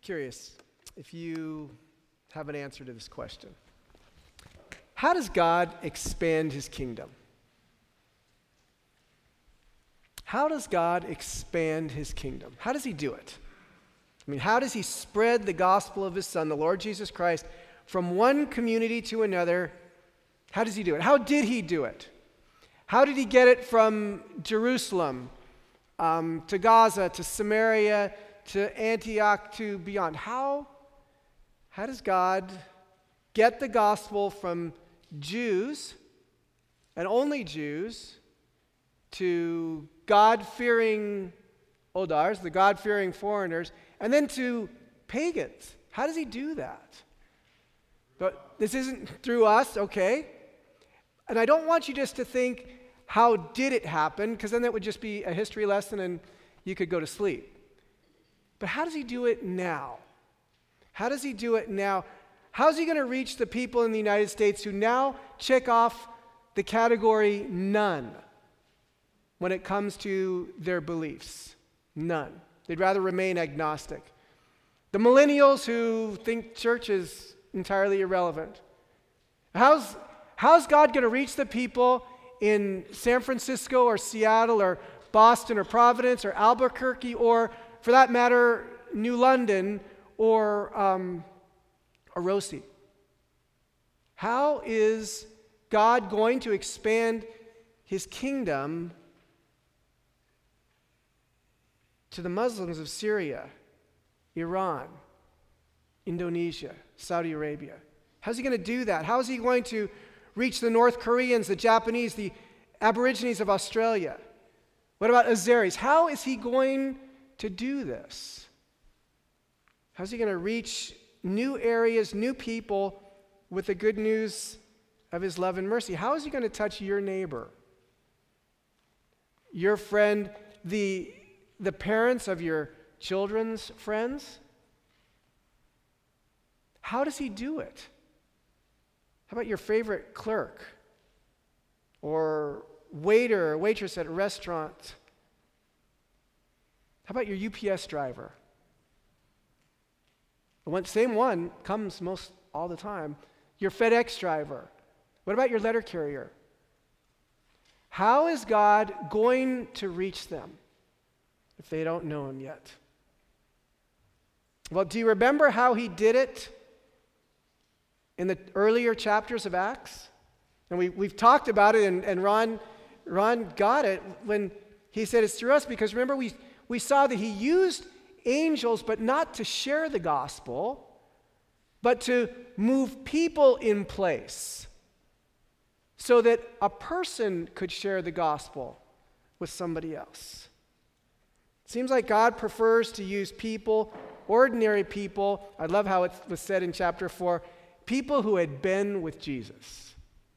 Curious if you have an answer to this question. How does God expand his kingdom? How does God expand his kingdom? How does he do it? I mean, how does he spread the gospel of his Son, the Lord Jesus Christ, from one community to another? How does he do it? How did he do it? How did he get it from Jerusalem to Gaza, to Samaria, to Antioch, to beyond? How does God get the gospel from Jews, and only Jews, to God-fearing Odars, the God-fearing foreigners, and then to pagans? How does he do that? But this isn't through us, okay? And I don't want you just to think, how did it happen? Because then that would just be a history lesson and you could go to sleep. But how does he do it now? How does he do it now? How is he going to reach the people in the United States who now check off the category none when it comes to their beliefs? None. They'd rather remain agnostic. The millennials who think church is entirely irrelevant. How's God going to reach the people in San Francisco or Seattle or Boston or Providence or Albuquerque or, for that matter, New London or Rosie? How is God going to expand his kingdom to the Muslims of Syria, Iran, Indonesia, Saudi Arabia? How's he going to do that? How is he going to reach the North Koreans, the Japanese, the Aborigines of Australia? What about Azeris? How is he going to do this? How's he going to reach new areas, new people with the good news of his love and mercy? How is he going to touch your neighbor, your friend, the parents of your children's friends? How does he do it? How about your favorite clerk or waiter or waitress at a restaurant? How about your UPS driver? The same one comes most all the time. Your FedEx driver. What about your letter carrier? How is God going to reach them if they don't know him yet? Well, do you remember how he did it in the earlier chapters of Acts? And we've talked about it, and Ron got it when he said it's through us, because remember we saw that he used angels, but not to share the gospel, but to move people in place so that a person could share the gospel with somebody else. It seems like God prefers to use people, ordinary people. I love how it was said in chapter 4, people who had been with Jesus.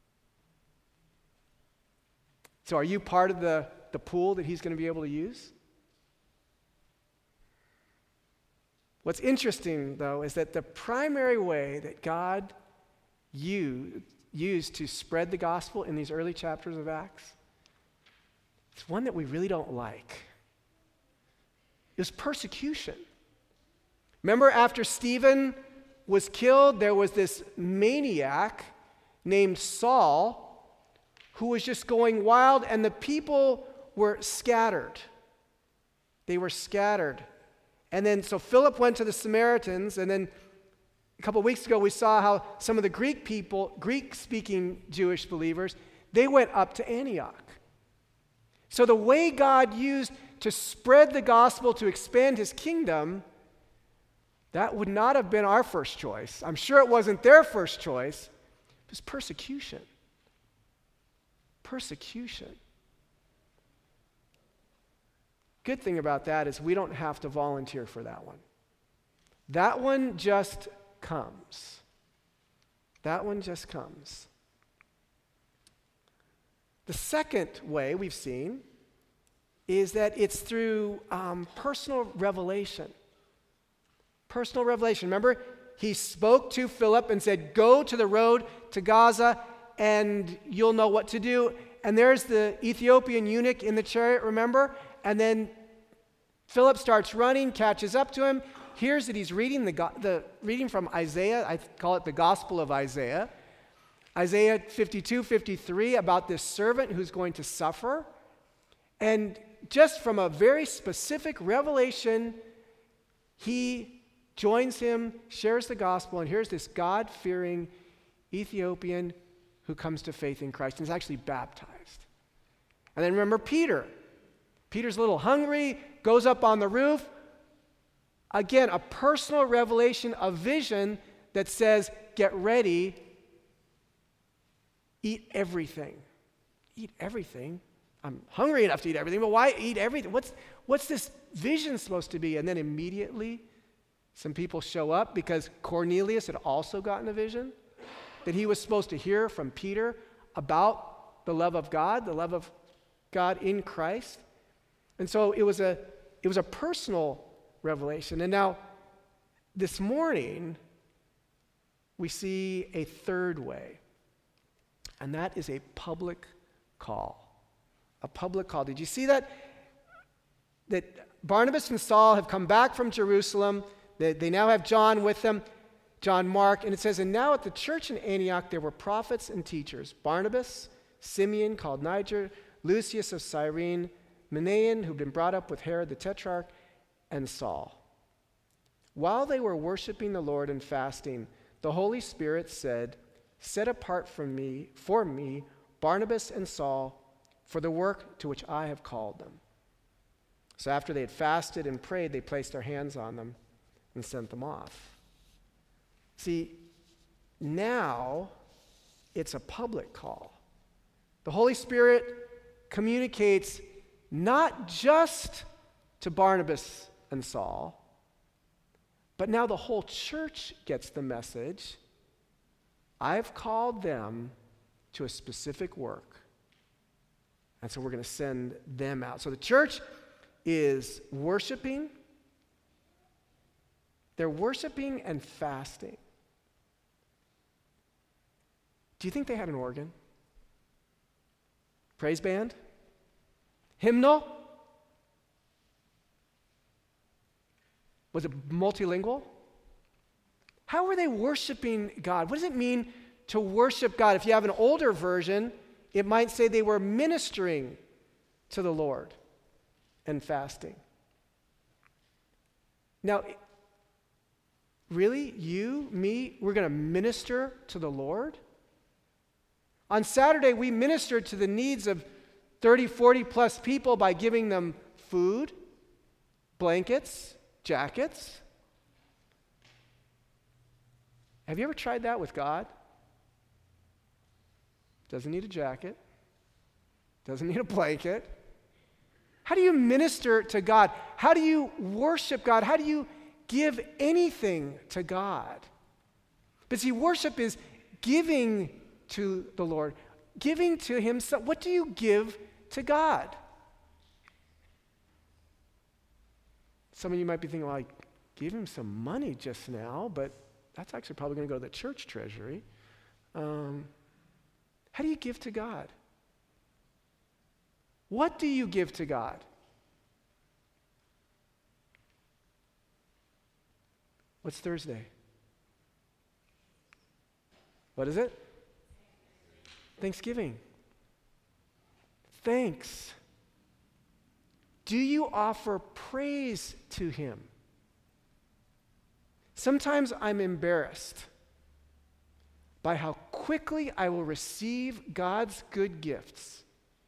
So are you part of the pool that he's going to be able to use? What's interesting, though, is that the primary way that God used to spread the gospel in these early chapters of Acts, it's one that we really don't like. It was persecution. Remember, after Stephen was killed, there was this maniac named Saul who was just going wild, and the people were scattered. They were scattered. And then, so Philip went to the Samaritans, and then a couple of weeks ago we saw how some of the Greek-speaking Jewish believers, they went up to Antioch. So the way God used to spread the gospel to expand his kingdom, that would not have been our first choice. I'm sure it wasn't their first choice. It was persecution. Persecution. Good thing about that is we don't have to volunteer for that one. That one just comes. That one just comes. The second way we've seen is that it's through personal revelation. Personal revelation. Remember, he spoke to Philip and said, go to the road to Gaza and you'll know what to do. And there's the Ethiopian eunuch in the chariot, remember? And then Philip starts running, catches up to him. hears that he's reading reading from Isaiah. I call it the Gospel of Isaiah. Isaiah 52, 53, about this servant who's going to suffer. And just from a very specific revelation, he joins him, shares the gospel, and here's this God-fearing Ethiopian who comes to faith in Christ and is actually baptized. And then remember Peter. Peter's a little hungry, goes up on the roof. Again, a personal revelation, a vision that says, get ready, eat everything. Eat everything? I'm hungry enough to eat everything, but why eat everything? What's this vision supposed to be? And then immediately, some people show up because Cornelius had also gotten a vision that he was supposed to hear from Peter about the love of God in Christ. And so it was a personal revelation. And now, this morning, we see a third way, and that is a public call. A public call. Did you see that? That Barnabas and Saul have come back from Jerusalem. They now have John with them, John Mark, and it says, and now at the church in Antioch there were prophets and teachers, Barnabas, Simeon, called Niger, Lucius of Cyrene, Manaen, who'd been brought up with Herod the Tetrarch, and Saul. While they were worshiping the Lord and fasting, the Holy Spirit said, set apart for me, Barnabas and Saul, for the work to which I have called them. So after they had fasted and prayed, they placed their hands on them and sent them off. See, now it's a public call. The Holy Spirit communicates not just to Barnabas and Saul, but now the whole church gets the message. I've called them to a specific work. And so we're going to send them out. So the church is worshiping. They're worshiping and fasting. Do you think they had an organ? Praise band? Hymnal? Was it multilingual? How were they worshiping God? What does it mean to worship God? If you have an older version, it might say they were ministering to the Lord and fasting. Now, really, you, me, we're going to minister to the Lord? On Saturday, we ministered to the needs of 30, 40 plus people by giving them food, blankets, jackets. Have you ever tried that with God? Doesn't need a jacket. Doesn't need a blanket. How do you minister to God? How do you worship God? How do you give anything to God? But see, worship is giving to the Lord, giving to Him. What do you give to God? Some of you might be thinking, well, I gave Him some money just now, but that's actually probably going to go to the church treasury. How do you give to God? What do you give to God? What's Thursday? What is it? Thanksgiving. Thanks. Do you offer praise to Him? Sometimes I'm embarrassed by how quickly I will receive God's good gifts.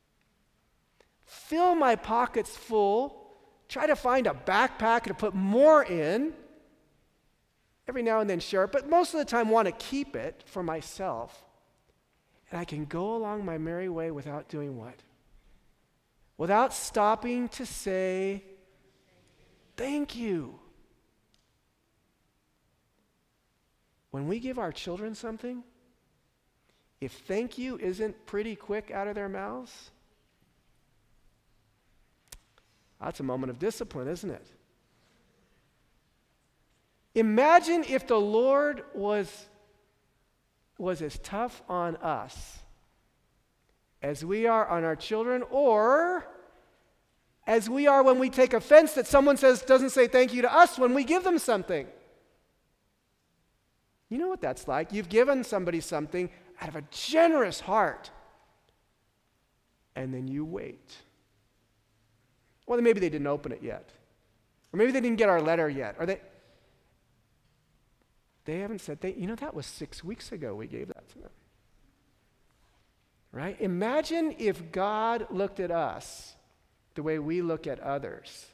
Fill my pockets full, try to find a backpack to put more in, every now and then share it, but most of the time want to keep it for myself. And I can go along my merry way without doing what? Without stopping to say, thank you. When we give our children something, if thank you isn't pretty quick out of their mouths, that's a moment of discipline, isn't it? Imagine if the Lord was as tough on us as we are on our children, or as we are when we take offense that someone doesn't say thank you to us when we give them something. You know what that's like. You've given somebody something out of a generous heart, and then you wait. Well, maybe they didn't open it yet. Or maybe they didn't get our letter yet. Or they haven't said, that was 6 weeks ago we gave that to them. Right? Imagine if God looked at us the way we look at others.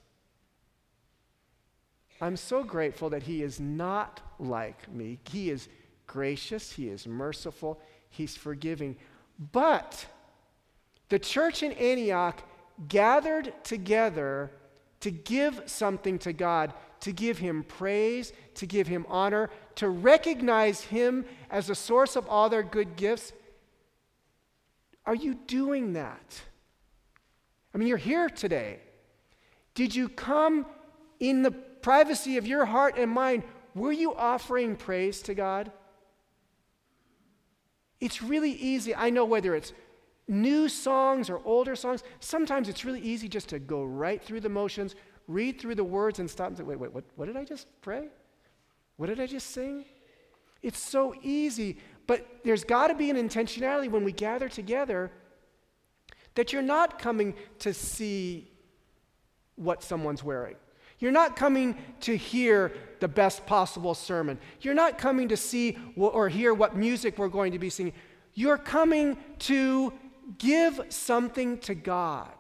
I'm so grateful that he is not like me. He is gracious. He is merciful. He's forgiving. But the church in Antioch gathered together to give something to God, to give him praise, to give him honor, to recognize him as the source of all their good gifts. Are you doing that? I mean, you're here today. Did you come in the privacy of your heart and mind? Were you offering praise to God? It's really easy. I know whether it's new songs or older songs, sometimes it's really easy just to go right through the motions, read through the words and stop and say, wait, what did I just pray? What did I just sing? It's so easy, but there's got to be an intentionality when we gather together that you're not coming to see what someone's wearing. You're not coming to hear the best possible sermon. You're not coming to see or hear what music we're going to be singing. You're coming to give something to God.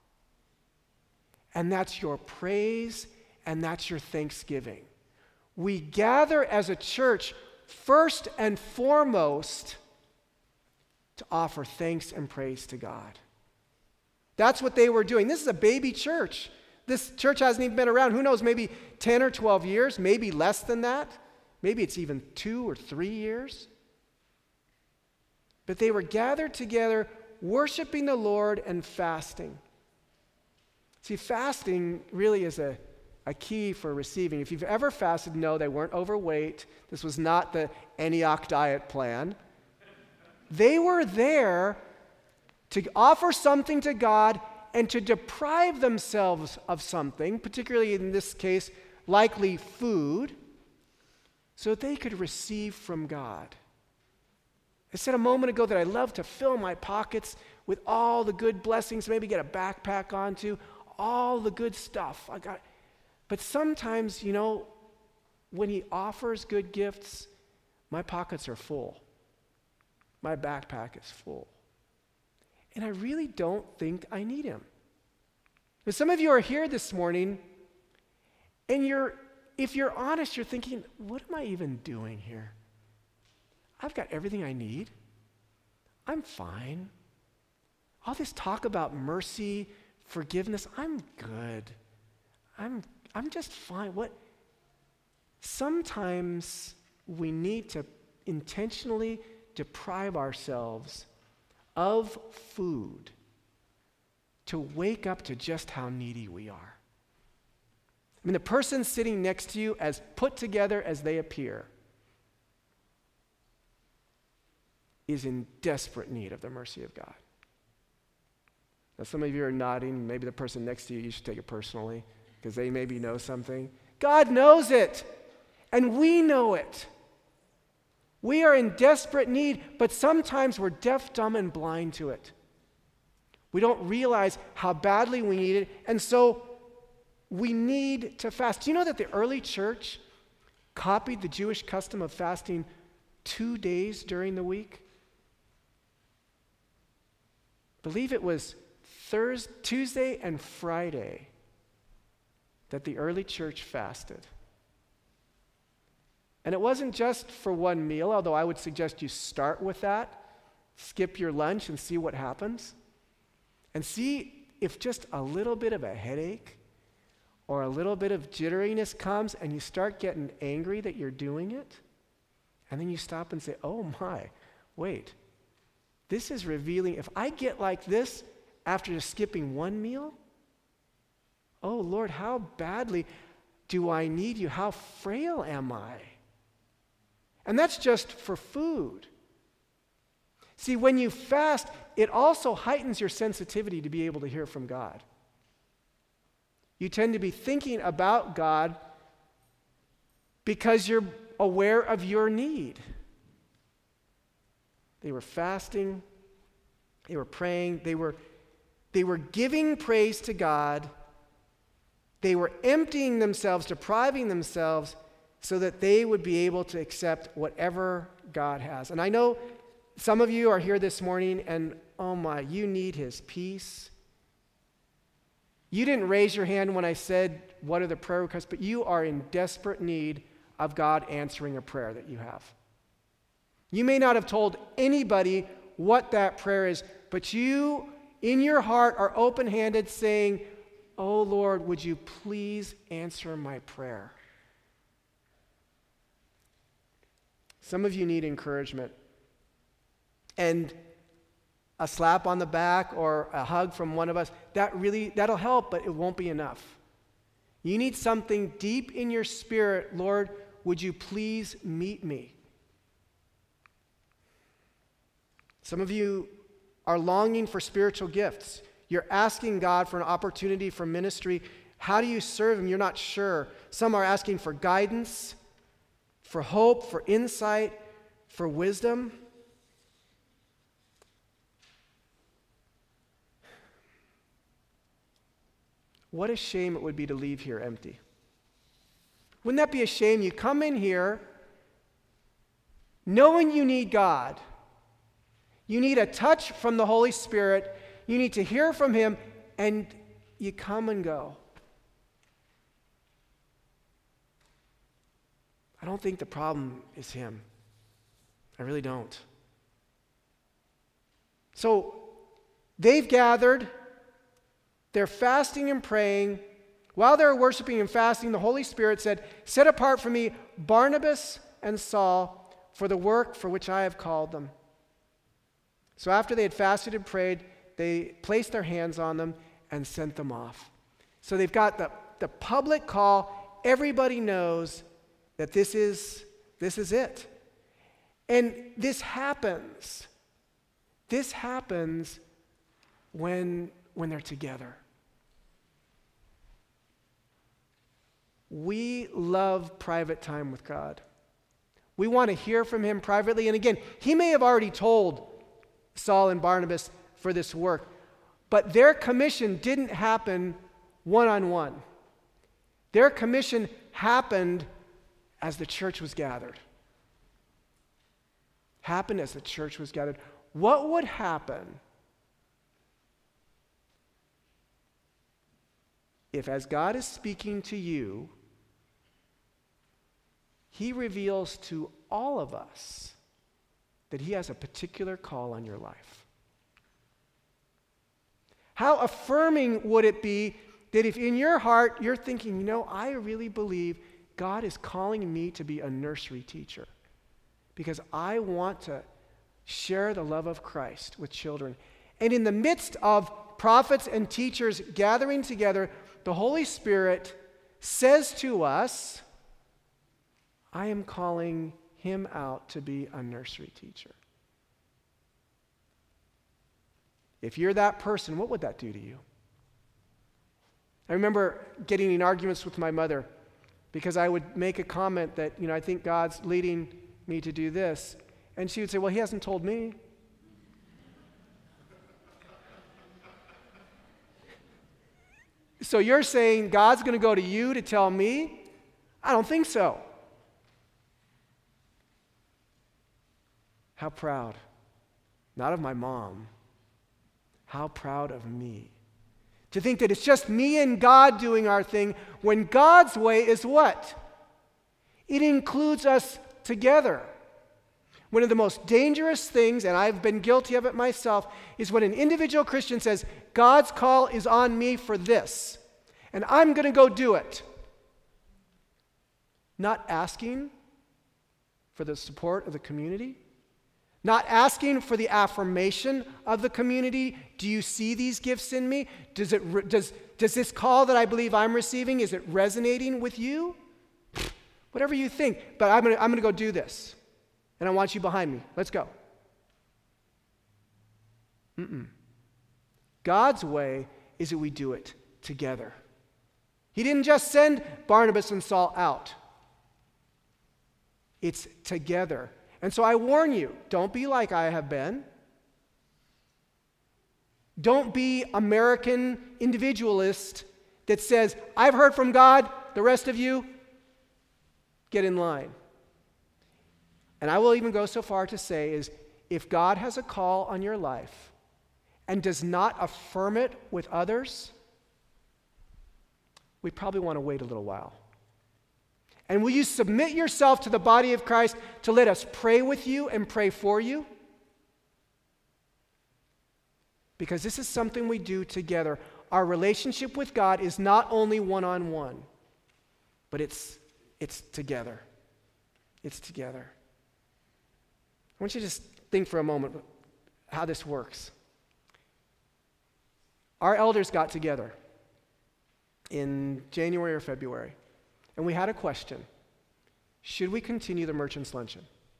And that's your praise and that's your thanksgiving. We gather as a church first and foremost to offer thanks and praise to God. That's what they were doing. This is a baby church. This church hasn't even been around, who knows, maybe 10 or 12 years, maybe less than that. Maybe it's even 2 or 3 years. But they were gathered together, worshiping the Lord and fasting. See, fasting really is a key for receiving. If you've ever fasted, no, they weren't overweight. This was not the Antioch diet plan. They were there to offer something to God and to deprive themselves of something, particularly in this case, likely food, so that they could receive from God. I said a moment ago that I love to fill my pockets with all the good blessings, maybe get a backpack onto, all the good stuff. But sometimes, when he offers good gifts, my pockets are full. My backpack is full. And I really don't think I need him. But some of you are here this morning, and if you're honest, you're thinking, what am I even doing here? I've got everything I need. I'm fine. All this talk about mercy, forgiveness, I'm good. I'm just fine. Sometimes we need to intentionally deprive ourselves of food to wake up to just how needy we are. I mean, the person sitting next to you, as put together as they appear, is in desperate need of the mercy of God. Now, some of you are nodding. Maybe the person next to you should take it personally because they maybe know something. God knows it, and we know it. We are in desperate need, but sometimes we're deaf, dumb, and blind to it. We don't realize how badly we need it, and so we need to fast. Do you know that the early church copied the Jewish custom of fasting 2 days during the week? I believe it was Tuesday and Friday that the early church fasted. And it wasn't just for one meal, although I would suggest you start with that, skip your lunch and see what happens. And see if just a little bit of a headache or a little bit of jitteriness comes and you start getting angry that you're doing it. And then you stop and say, oh my, wait, this is revealing. If I get like this after just skipping one meal, oh Lord, how badly do I need you? How frail am I? And that's just for food. See, when you fast, it also heightens your sensitivity to be able to hear from God. You tend to be thinking about God because you're aware of your need. They were fasting, they were praying, they were giving praise to God, they were emptying themselves, depriving themselves, so that they would be able to accept whatever God has. And I know some of you are here this morning and, oh my, you need his peace. You didn't raise your hand when I said, what are the prayer requests? But you are in desperate need of God answering a prayer that you have. You may not have told anybody what that prayer is, but you, in your heart, are open-handed saying, oh Lord, would you please answer my prayer? Some of you need encouragement. And a slap on the back or a hug from one of us, that'll help, but it won't be enough. You need something deep in your spirit. Lord, would you please meet me? Some of you are longing for spiritual gifts. You're asking God for an opportunity for ministry. How do you serve him? You're not sure. Some are asking for guidance, for hope, for insight, for wisdom. What a shame it would be to leave here empty. Wouldn't that be a shame? You come in here knowing you need God. You need a touch from the Holy Spirit. You need to hear from him, and you come and go. I don't think the problem is him. I really don't. So they've gathered. They're fasting and praying. While they're worshiping and fasting, the Holy Spirit said, set apart for me Barnabas and Saul for the work for which I have called them. So after they had fasted and prayed, they placed their hands on them and sent them off. So they've got the public call. Everybody knows that this is it. And this happens. This happens when they're together. We love private time with God. We want to hear from him privately. And again, he may have already told Saul and Barnabas for this work, but their commission didn't happen one-on-one. Their commission happened as the church was gathered. Happened as the church was gathered. What would happen if, as God is speaking to you, he reveals to all of us that he has a particular call on your life? How affirming would it be that if in your heart you're thinking, I really believe God is calling me to be a nursery teacher because I want to share the love of Christ with children. And in the midst of prophets and teachers gathering together, the Holy Spirit says to us, I am calling him out to be a nursery teacher. If you're that person, what would that do to you? I remember getting in arguments with my mother because I would make a comment that, I think God's leading me to do this. And she would say, well, he hasn't told me. So you're saying God's going to go to you to tell me? I don't think so. How proud, not of my mom, how proud of me. To think that it's just me and God doing our thing when God's way is what? It includes us together. One of the most dangerous things, and I've been guilty of it myself, is when an individual Christian says, God's call is on me for this, and I'm going to go do it. Not asking for the support of the community, not asking for the affirmation of the community. Do you see these gifts in me? Does this call that I believe I'm receiving, is it resonating with you? Whatever you think, but I'm going to go do this. And I want you behind me. Let's go. God's way is that we do it together. He didn't just send Barnabas and Saul out. It's together. And so I warn you, don't be like I have been. Don't be American individualist that says, I've heard from God, the rest of you, get in line. And I will even go so far to say is, if God has a call on your life and does not affirm it with others, we probably want to wait a little while. And will you submit yourself to the body of Christ to let us pray with you and pray for you? Because this is something we do together. Our relationship with God is not only one-on-one, but it's together. It's together. I want you to just think for a moment how this works. Our elders got together in January or February, and we had a question. Should we continue the Merchants' Luncheon?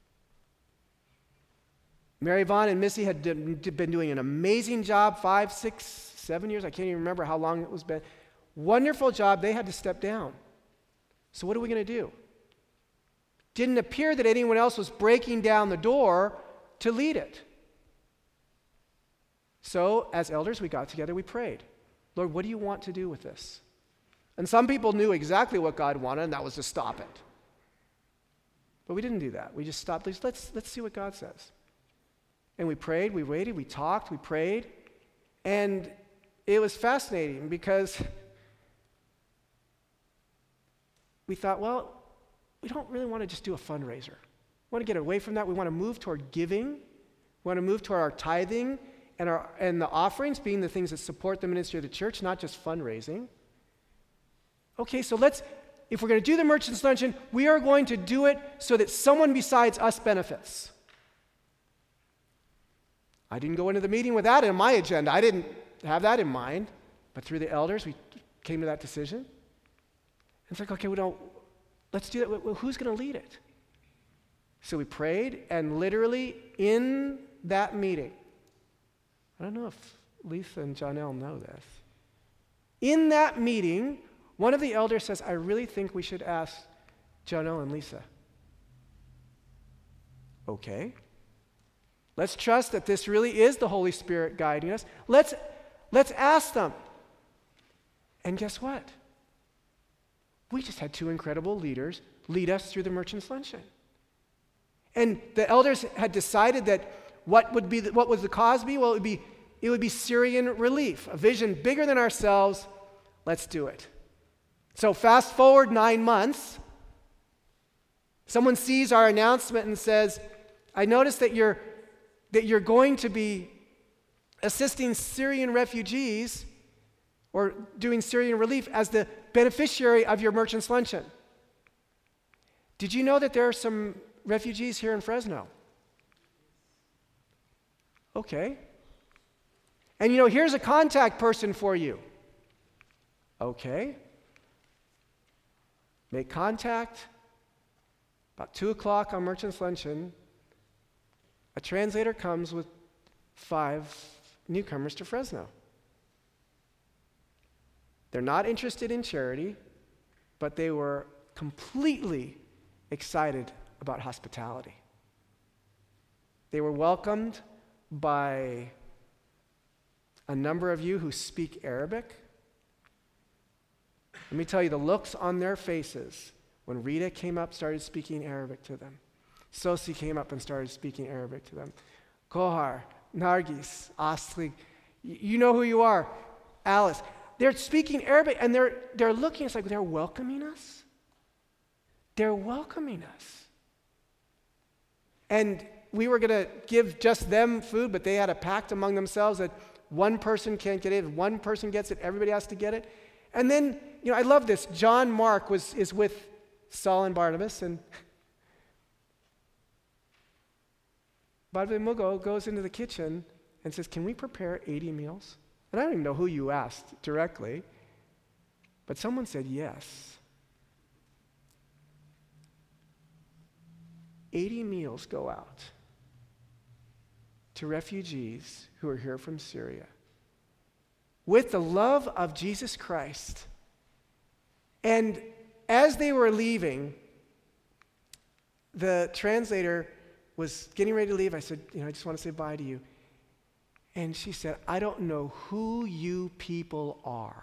Mary Vaughn and Missy had been doing an amazing job, 5, 6, 7 years. I can't even remember how long it was been. Wonderful job. They had to step down. So what are we going to do? Didn't appear that anyone else was breaking down the door to lead it. So as elders, we got together, we prayed. Lord, what do you want to do with this? And some people knew exactly what God wanted, and that was to stop it. But we didn't do that. We just stopped. Let's see what God says. And we prayed, we waited, we talked, we prayed. And it was fascinating because we thought, well, we don't really want to just do a fundraiser. We want to get away from that. We want to move toward giving. We want to move toward our tithing and the offerings being the things that support the ministry of the church, not just fundraising. Okay, so if we're going to do the Merchants' Luncheon, we are going to do it so that someone besides us benefits. I didn't go into the meeting with that in my agenda. I didn't have that in mind. But through the elders, we came to that decision. And it's like, okay, let's do that. Well, who's going to lead it? So we prayed, and literally in that meeting, I don't know if Lisa and Janelle know this. In that meeting, one of the elders says, I really think we should ask Janelle and Lisa. Okay. Let's trust that this really is the Holy Spirit guiding us. Let's ask them. And guess what? We just had two incredible leaders lead us through the Merchants' Luncheon. And the elders had decided that what would the cause be? Well, it would be Syrian relief, a vision bigger than ourselves. Let's do it. So fast forward 9 months. Someone sees our announcement and says, I noticed that you're going to be assisting Syrian refugees or doing Syrian relief as the beneficiary of your Merchants' Luncheon. Did you know that there are some refugees here in Fresno? Okay. And here's a contact person for you. Okay. Make contact. About 2 o'clock on Merchants' Luncheon, a translator comes with 5 newcomers to Fresno. They're not interested in charity, but they were completely excited about hospitality. They were welcomed by a number of you who speak Arabic. Let me tell you, the looks on their faces when Rita came up, started speaking Arabic to them. Sosi came up and started speaking Arabic to them. Kohar, Nargis, Asli, you know who you are. Alice. They're speaking Arabic and they're looking, it's like they're welcoming us. They're welcoming us. And we were going to give just them food, but they had a pact among themselves that one person can't get it. If one person gets it, everybody has to get it. And then, I love this. John Mark is with Saul and Barnabas, and Badwe Mugo goes into the kitchen and says, can we prepare 80 meals? And I don't even know who you asked directly, but someone said yes. 80 meals go out to refugees who are here from Syria with the love of Jesus Christ And as they were leaving, the translator was getting ready to leave. I said, I just want to say bye to you. And she said, I don't know who you people are.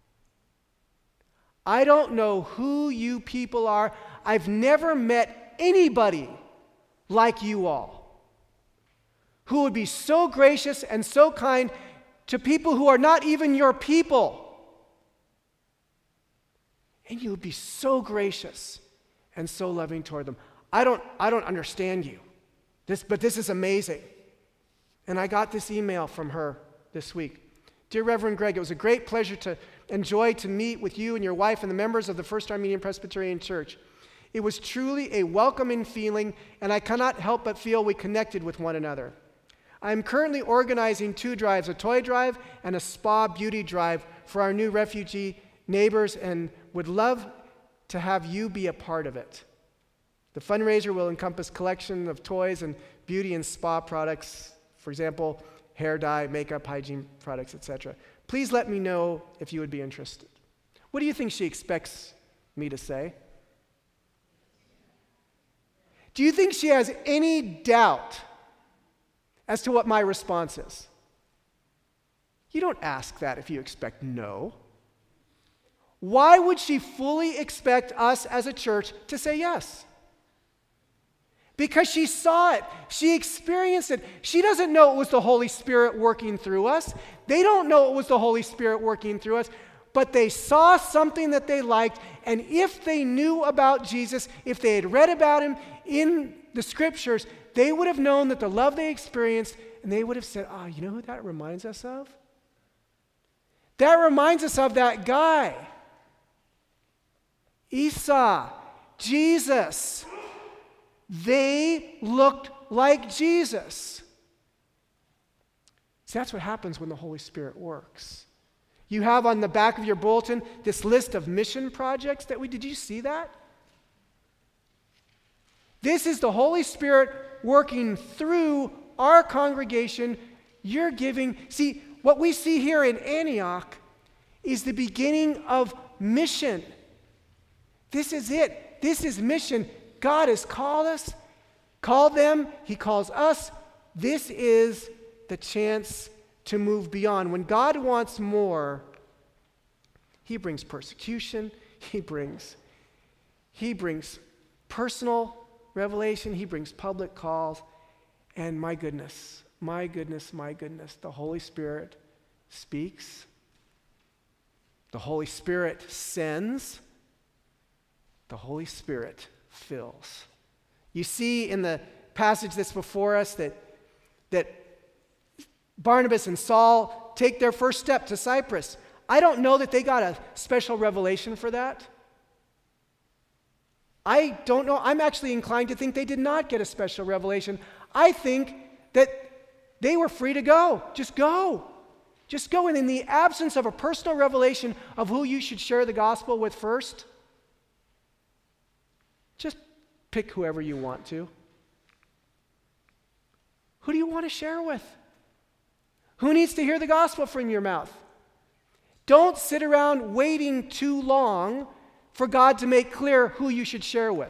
I don't know who you people are. I've never met anybody like you all, who would be so gracious and so kind to people who are not even your people. And you would be so gracious and so loving toward them. I don't understand you. But this is amazing. And I got this email from her this week. Dear Reverend Greg, it was a great pleasure and joy to meet with you and your wife and the members of the First Armenian Presbyterian Church. It was truly a welcoming feeling, and I cannot help but feel we connected with one another. I am currently organizing 2 drives, a toy drive and a spa beauty drive for our new refugee neighbors, and would love to have you be a part of it. The fundraiser will encompass collection of toys and beauty and spa products, for example, hair dye, makeup, hygiene products, etc. Please let me know if you would be interested. What do you think she expects me to say? Do you think she has any doubt as to what my response is? You don't ask that if you expect no. Why would she fully expect us as a church to say yes? Because she saw it. She experienced it. She doesn't know it was the Holy Spirit working through us. They don't know it was the Holy Spirit working through us. But they saw something that they liked, and if they knew about Jesus, if they had read about him in the scriptures, they would have known that the love they experienced, and they would have said, you know who that reminds us of? That reminds us of that guy. Esau, Jesus. They looked like Jesus. See, that's what happens when the Holy Spirit works. You have on the back of your bulletin this list of mission projects that did you see that? This is the Holy Spirit working through our congregation, your giving. See, what we see here in Antioch is the beginning of mission. This is it. This is mission. God has called us, called them, he calls us. This is the chance to move beyond. When God wants more, he brings persecution, he brings personal revelation, he brings public calls, and my goodness, the Holy Spirit speaks, the Holy Spirit sends, the Holy Spirit fills. You see in the passage that's before us that Barnabas and Saul take their first step to Cyprus. I don't know that they got a special revelation for that. I don't know. I'm actually inclined to think they did not get a special revelation. I think that they were free to go. Just go. Just go. And in the absence of a personal revelation of who you should share the gospel with first, just pick whoever you want to. Who do you want to share with? Who needs to hear the gospel from your mouth? Don't sit around waiting too long for God to make clear who you should share with.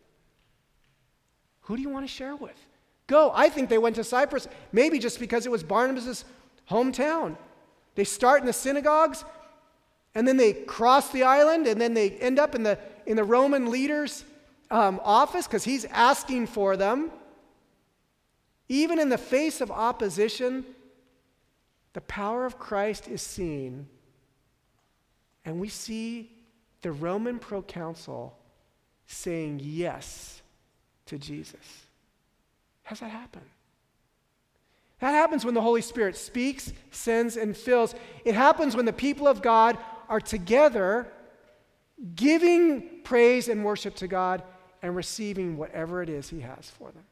Who do you want to share with? Go. I think they went to Cyprus, maybe just because it was Barnabas' hometown. They start in the synagogues, and then they cross the island, and then they end up in the Roman leader's office because he's asking for them. Even in the face of opposition, the power of Christ is seen, and we see the Roman proconsul saying yes to Jesus. How's that happen? That happens when the Holy Spirit speaks, sends, and fills. It happens when the people of God are together giving praise and worship to God and receiving whatever it is he has for them.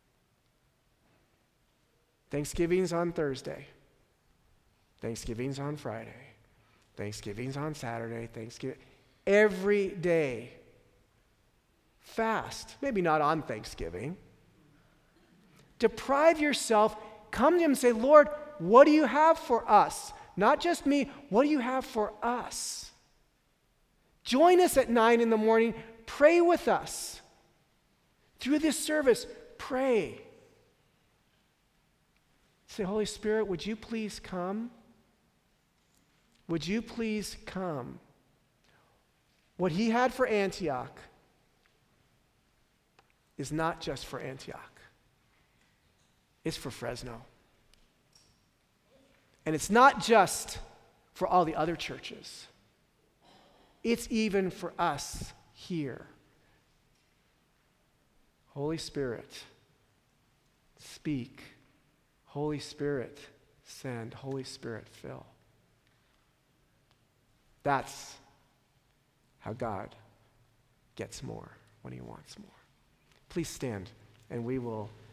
Thanksgiving's on Thursday. Thanksgiving's on Friday. Thanksgiving's on Saturday. Thanksgiving. Every day. Fast. Maybe not on Thanksgiving. Deprive yourself. Come to him and say, Lord, what do you have for us? Not just me. What do you have for us? Join us at 9 in the morning. Pray with us. Through this service, pray. Say, Holy Spirit, would you please come? Would you please come? What he had for Antioch is not just for Antioch. It's for Fresno. And it's not just for all the other churches. It's even for us here. Holy Spirit, speak. Holy Spirit, send. Holy Spirit, fill. That's how God gets more when he wants more. Please stand, and we will